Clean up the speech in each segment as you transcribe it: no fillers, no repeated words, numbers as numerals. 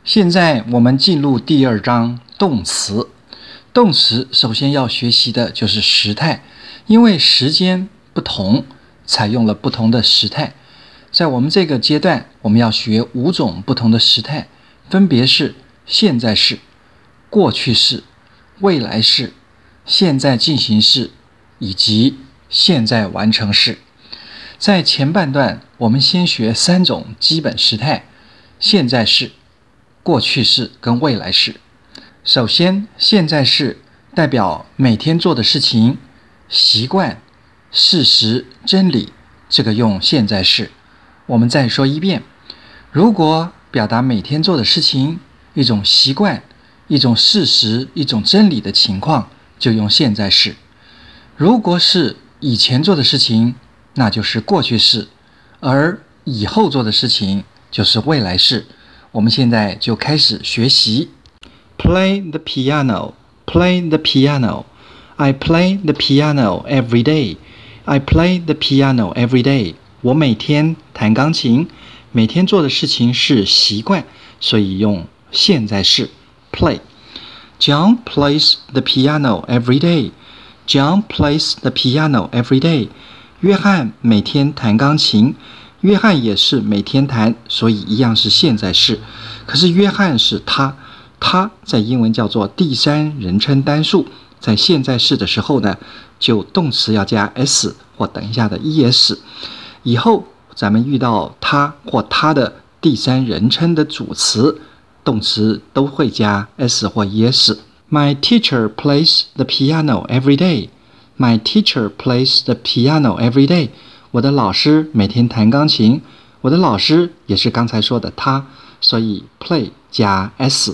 现在我们进入第二章动词。动词首先要学习的就是时态，因为时间不同，采用了不同的时态。在我们这个阶段，我们要学5种不同的时态，分别是现在式、过去式、未来式、现在进行式以及现在完成式。在前半段，我们先学3种基本时态：现在式、过去式跟未来式。首先，现在式代表每天做的事情、习惯、事实、真理，这个用现在式。我们再说一遍，如果表达每天做的事情、一种习惯、一种事实、一种真理的情况，就用现在式。如果是以前做的事情，那就是过去式，而以后做的事情就是未来式。我们现在就开始学习。Play the piano, play the piano. I play the piano every day. I play the piano every day. 我每天弹钢琴，每天做的事情是习惯，所以用现在式 play. John plays the piano every day. John plays the piano every day. 约翰每天弹钢琴，约翰也是每天弹，所以一样是现在式。可是约翰是他在英文叫做第三人称单数，在现在式的时候呢，就动词要加 s 或等一下的 es。以后咱们遇到他或他的第三人称的主词，动词都会加 s 或 es。My teacher plays the piano every day. My teacher plays the piano every day. 我的老师每天弹钢琴，我的老师也是刚才说的他，所以 play 加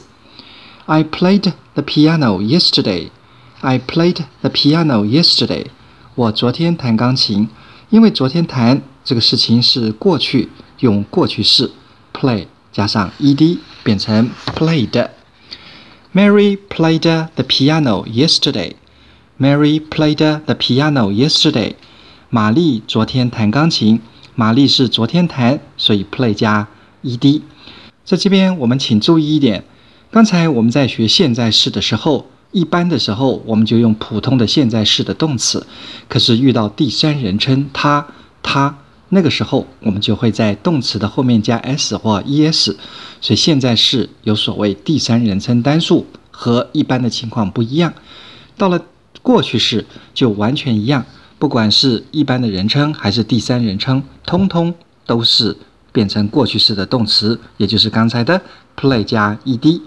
s。I played the piano yesterday. I played the piano yesterday. 我昨天弹钢琴，因为昨天弹这个事情是过去，用过去式 play 加上 ed 变成 played。Mary played the piano yesterday. Mary played the piano yesterday. 玛丽昨天弹钢琴，玛丽是昨天弹，所以 play 加 ed。在这边我们请注意一点，刚才我们在学现在式的时候，一般的时候我们就用普通的现在式的动词，可是遇到第三人称他那个时候我们就会在动词的后面加 s 或 es， 所以现在式有所谓第三人称单数，和一般的情况不一样。到了过去式就完全一样，不管是一般的人称还是第三人称，通通都是变成过去式的动词，也就是刚才的 play 加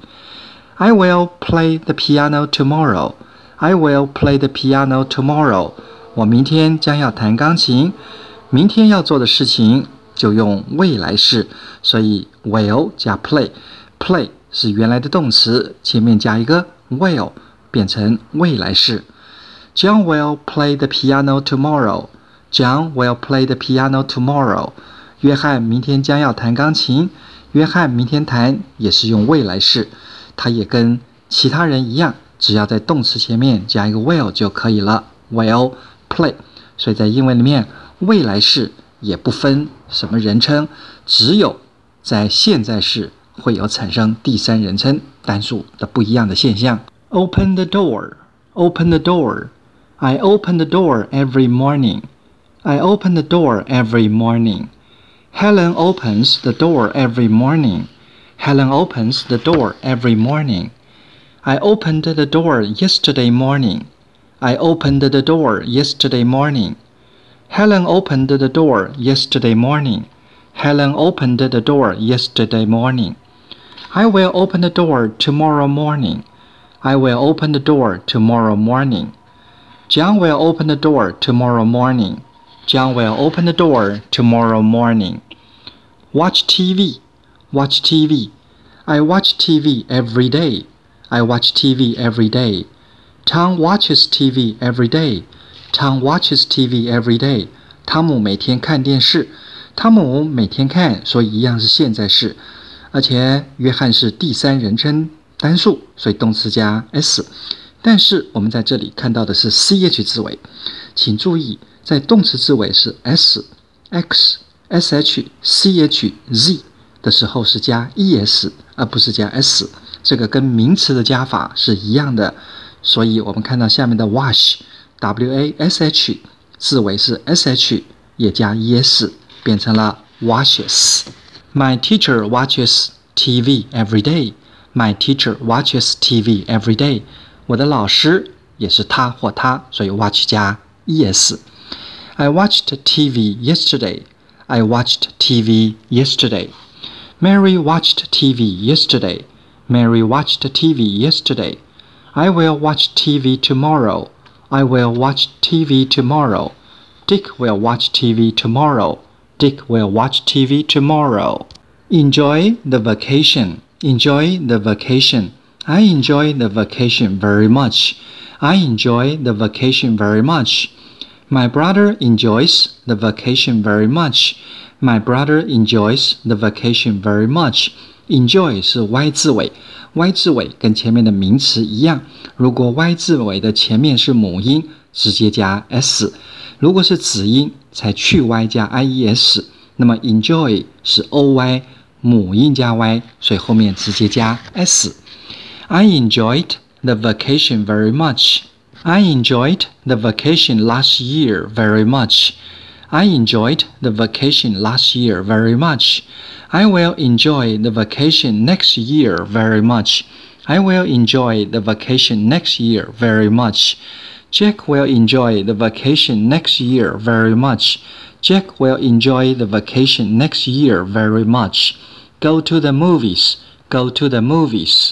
ed。I will play the piano tomorrow. I will play the piano tomorrow. 我明天将要弹钢琴。明天要做的事情就用未来式，所以 will 加 play。play 是原来的动词，前面加一个 will， 变成未来式。John will play the piano tomorrow. John will play the piano tomorrow. 约翰明天将要弹钢琴。约翰明天弹也是用未来式，他也跟其他人一样，只要在动词前面加一个 will 就可以了。will play。所以在英文里面，未来式也不分什么人称，只有在现在式会有产生第三人称单数的不一样的现象。Open the door. Open the door. I open the door every morning. I open the door every morning. Helen opens the door every morning. Helen opens the door every morning. I opened the door yesterday morning. I opened the door yesterday morning. Helen opened the door yesterday morning. Helen opened the door yesterday morning. I will open the door tomorrow morning. I will open the door tomorrow morning. John will open the door tomorrow morning. John will open the door tomorrow morning. Watch TV. Watch TV. I watch TV every day. I watch TV every day. Tom watches TV every day. Tom watches TV every day. 汤姆每天看电视。汤姆每天看，所以一样是现在式。而且约翰是第三人称单数，所以动词加 s。但是我们在这里看到的是 ch 字尾，请注意，在动词字尾是 s、x、sh、ch、z 的时候是加 es， 而不是加 s， 这个跟名词的加法是一样的。所以我们看到下面的 wash wash 字尾是 sh 也加 es 变成了 washes。 My teacher watches TV every day. My teacher watches TV every day. 我的老师也是他或她，所以 watch 加 es。 I watched TV yesterday. I watched TV yesterday. Mary watched TV yesterday. Mary watched TV yesterday. I will watch TV tomorrow. I will watch TV tomorrow. Dick will watch TV tomorrow. Dick will watch TV tomorrow. Enjoy the vacation. Enjoy the vacation. I enjoy the vacation very much. I enjoy the vacation very much. My brother enjoys the vacation very much. My brother enjoys the vacation very much. Enjoy 是 Y 字尾 ，Y 字尾跟前面的名词一样，如果 Y 字尾的前面是母音，直接加 s， 如果是子音才去 Y 加 ies， 那么 enjoy 是 OY， 母音加 Y， 所以后面直接加 s。 I enjoyed the vacation very much. I enjoyed the vacation last year very much. I enjoyed the vacation last year very much. I will enjoy the vacation next year very much. I will enjoy the vacation next year very much. Jack will enjoy the vacation next year very much. Jack will enjoy the vacation next year very much. Go to the movies. Go to the movies.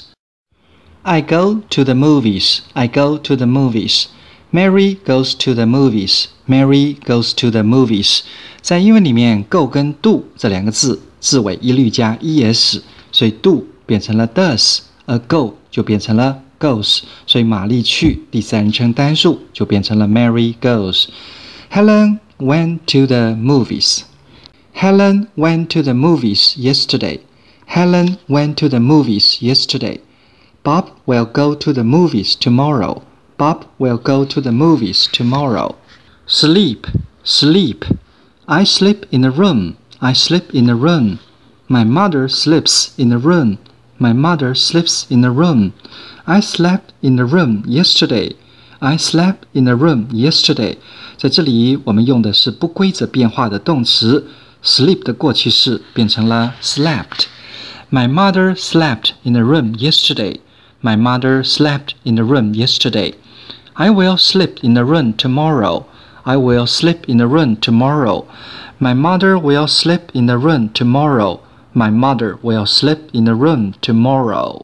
I go to the movies. I go to the movies. Mary goes to the movies. Mary goes to the movies. 在英文里面 go 跟 do 这两个字字尾一律加 es， 所以 do 变成了 does， 而 go 就变成了 goes， 所以玛丽去第三人称单数就变成了 Mary goes. Helen went to the movies. Helen went to the movies yesterday. Helen went to the movies yesterday. Bob will go to the movies tomorrow. Bob will go to the movies tomorrow. Sleep, sleep. I sleep in a room. I sleep in a room. My mother sleeps in a room. My mother sleeps in a room. I slept in a room yesterday. I slept in a room yesterday. 在这里我们用的是不规则变化的动词 sleep 的过去式变成了 slept. My mother slept in a room yesterday. My mother slept in a room yesterday. I will sleep in a room tomorrow. I will sleep in a room tomorrow. My mother will sleep in a room tomorrow. My mother will sleep in a room tomorrow.